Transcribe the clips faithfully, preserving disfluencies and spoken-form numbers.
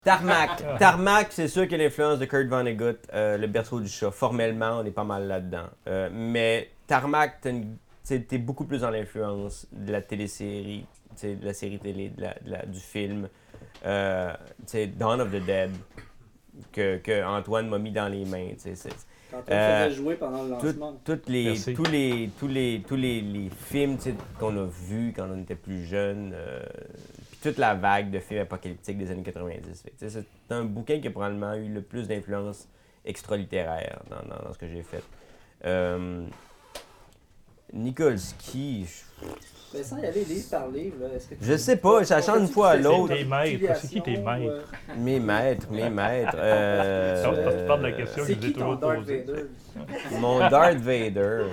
Tarmac. Tarmac, c'est sûr que l'influence de Kurt Vonnegut, euh, le berceau du chat, formellement, on est pas mal là-dedans. Euh, mais Tarmac, t'es, une, t'es beaucoup plus dans l'influence de la télésérie, de la série télé, de la, de la, du film, euh, Dawn of the Dead, que, que Antoine m'a mis dans les mains. C'est, Quand on euh, faisait jouer pendant le lancement. Tout, toutes les, tous les, tous les, tous les, les films qu'on a vus quand on était plus jeunes, euh, toute la vague de films apocalyptiques des années quatre-vingt-dix. Fait, c'est un bouquin qui a probablement eu le plus d'influence extra-littéraire dans, dans, dans ce que j'ai fait. Euh, Nikolsky... Mais sans y aller livre par livre, là, est-ce que tu... Je sais pas, ça change une fois à l'autre. C'est tes maîtres, c'est qui tes maîtres? Euh... Mes maîtres, mes maîtres. Euh, non, euh, tu parles de la question c'est que qui j'ai ton toujours Darth posée. Vader? Mon Darth Vader...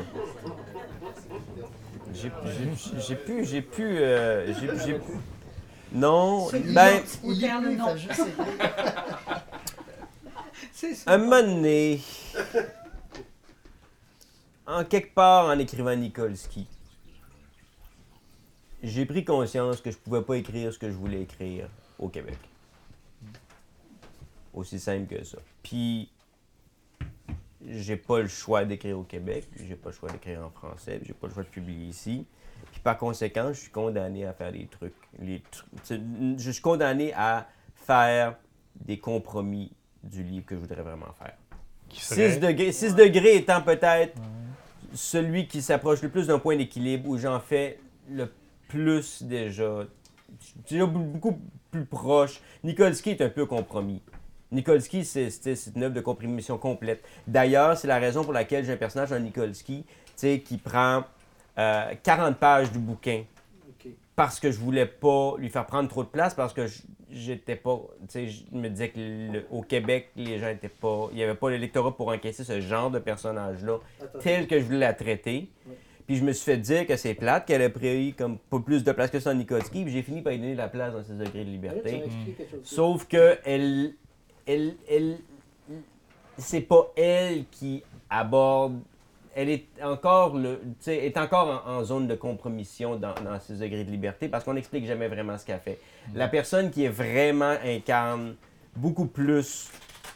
J'ai, j'ai, j'ai pu... J'ai pu... Euh, j'ai, j'ai, non, ben... Il perd le nom. Un moment donné, en quelque part en écrivant Nikolsky, j'ai pris conscience que je pouvais pas écrire ce que je voulais écrire au Québec. Aussi simple que ça. Puis, j'ai pas le choix d'écrire au Québec, j'ai pas le choix d'écrire en français, j'ai pas le choix de publier ici. Puis par conséquent, je suis condamné à faire des trucs. Les tr- je suis condamné à faire des compromis du livre que je voudrais vraiment faire. six degrés, six degrés étant peut-être ouais. celui qui s'approche le plus d'un point d'équilibre où j'en fais le plus déjà. Déjà beaucoup plus proche. Nikolsky est un peu compromis. Nikolsky, c'est, c'est, c'est une œuvre de compromission complète. D'ailleurs, c'est la raison pour laquelle j'ai un personnage dans Nikolsky qui prend euh, quarante pages du bouquin. Okay. Parce que je voulais pas lui faire prendre trop de place, parce que j'étais pas... Tu sais, je me disais qu'au Québec, les gens étaient pas... Il n'y avait pas l'électorat pour encaisser ce genre de personnage-là Attends. tel que je voulais la traiter. Oui. Puis je me suis fait dire que c'est plate, qu'elle a pris comme pas plus de place que ça en Nikolsky, puis j'ai fini par lui donner la place dans ses degrés de liberté. Oui, mmh. Sauf que elle... Elle, elle, c'est pas elle qui aborde, elle est encore, le, est encore en, en zone de compromission dans, dans ses degrés de liberté parce qu'on n'explique jamais vraiment ce qu'elle fait. Mmh. La personne qui est vraiment incarne beaucoup plus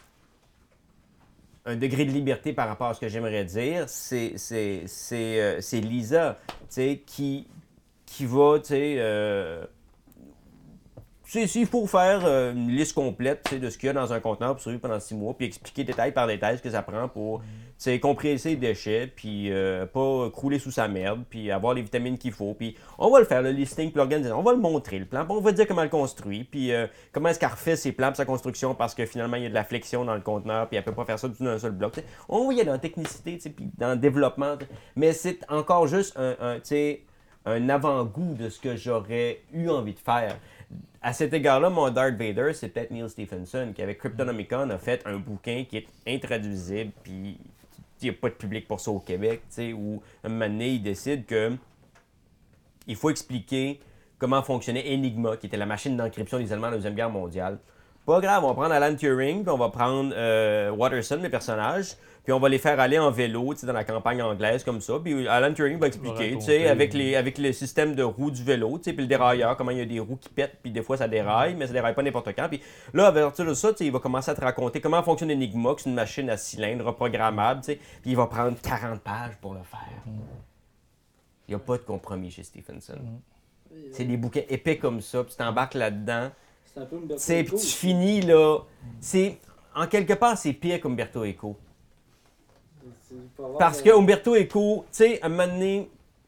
un degré de liberté par rapport à ce que j'aimerais dire, c'est, c'est, c'est, euh, c'est Lisa, qui, qui va, tu sais... Euh, s'il faut faire euh, une liste complète de ce qu'il y a dans un conteneur pour survivre pendant six mois, puis expliquer détail par détail ce que ça prend pour mm. compresser les déchets, puis euh, pas crouler sous sa merde, puis avoir les vitamines qu'il faut. Puis on va le faire, le listing, puis l'organisation. On va le montrer, le plan, puis on va dire comment elle construit, puis euh, comment est-ce qu'elle refait ses plans pour sa construction, parce que finalement, il y a de la flexion dans le conteneur, puis elle peut pas faire ça tout d'un seul bloc. T'sais. On va y aller dans la technicité, puis dans le développement. T'sais. Mais c'est encore juste un, un, un avant-goût de ce que j'aurais eu envie de faire. À cet égard-là, mon Darth Vader, c'est peut-être Neil Stephenson, qui avec Cryptonomicon a fait un bouquin qui est intraduisible, puis il n'y a pas de public pour ça au Québec, où un moment donné, il décide que il faut expliquer comment fonctionnait Enigma, qui était la machine d'encryption des Allemands de la Deuxième Guerre mondiale. Pas grave, on va prendre Alan Turing, puis on va prendre euh, Watterson, le personnage, puis on va les faire aller en vélo, dans la campagne anglaise, comme ça. Puis Alan Turing va expliquer, tu sais, avec, les, avec le système de roues du vélo, tu sais, puis le dérailleur, comment il y a des roues qui pètent, puis des fois ça déraille, mais ça déraille pas n'importe quand. Puis là, à partir de ça, tu sais, il va commencer à te raconter comment fonctionne Enigma, que c'est une machine à cylindre reprogrammable, tu sais, puis il va prendre quarante pages pour le faire. Il n'y a pas de compromis chez Stephenson. Mm. C'est des bouquins épais comme ça, puis tu t'embarques là-dedans. C'est un peu Umberto Eco. Puis tu finis, là, c'est... En quelque part, c'est pire qu'Umberto Eco. Parce que Umberto Eco, tu sais, à un moment donné,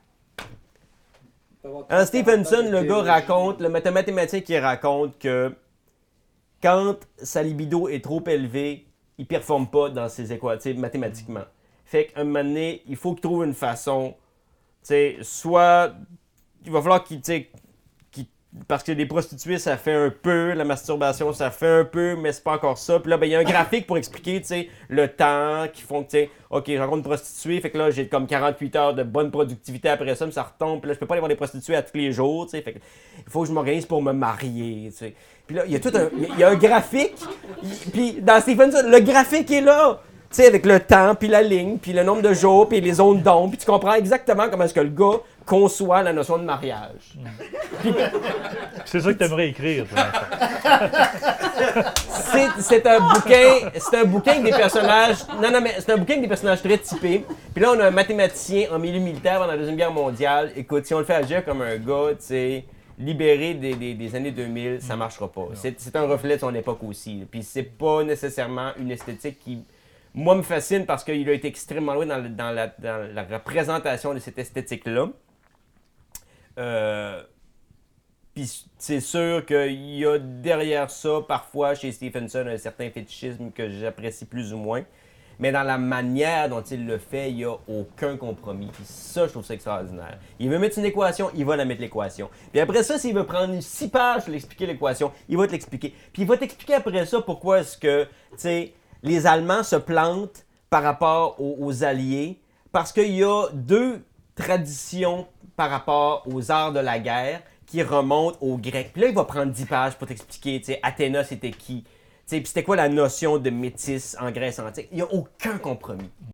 hein, Stephenson, le gars raconte, le mathématicien qui raconte que quand sa libido est trop élevée, il ne performe pas dans ses équations mathématiquement. Fait qu'à un moment donné, il faut qu'il trouve une façon, tu sais, soit il va falloir qu'il, tu sais, parce que les prostituées, ça fait un peu, la masturbation, ça fait un peu, mais c'est pas encore ça. Puis là, ben, il y a un graphique pour expliquer, tu sais, le temps qui font que, tu sais, OK, je rencontre une prostituée, fait que là, j'ai comme quarante-huit heures de bonne productivité après ça, mais ça retombe. Puis là, je peux pas aller voir des prostituées à tous les jours, tu sais, fait que il faut que je m'organise pour me marier, tu sais. Puis là, il y a tout un, il y a un graphique, puis dans Stephenson, le graphique est là. Tu sais, avec le temps, puis la ligne, puis le nombre de jours, puis les zones d'ombre, puis tu comprends exactement comment est-ce que le gars conçoit la notion de mariage. Puis, c'est ça que tu aimerais écrire, toi. c'est, c'est un bouquin, c'est un bouquin avec des personnages, non, non, mais c'est un bouquin avec des personnages très typés. Puis là, on a un mathématicien en milieu militaire pendant la Deuxième Guerre mondiale. Écoute, si on le fait agir comme un gars, tu sais, libéré des, des, des années deux mille, ça marchera pas. C'est, c'est un reflet de son époque aussi. Puis c'est pas nécessairement une esthétique qui, moi, me fascine parce qu'il a été extrêmement loin dans, le, dans, la, dans la représentation de cette esthétique-là. Euh, Puis c'est sûr qu'il y a derrière ça, parfois, chez Stephenson, un certain fétichisme que j'apprécie plus ou moins. Mais dans la manière dont il le fait, il n'y a aucun compromis. Puis ça, je trouve ça extraordinaire. Il veut mettre une équation, il va la mettre l'équation. Puis après ça, s'il veut prendre six pages pour l'expliquer l'équation, il va te l'expliquer. Puis il va t'expliquer après ça pourquoi est-ce que, tu sais, les Allemands se plantent par rapport aux, aux Alliés. Parce qu'il y a deux traditions par rapport aux arts de la guerre qui remontent aux Grecs. Puis là, il va prendre dix pages pour t'expliquer, tu sais, Athéna, c'était qui? Tu sais, puis c'était quoi la notion de métis en Grèce antique? Il n'y a aucun compromis.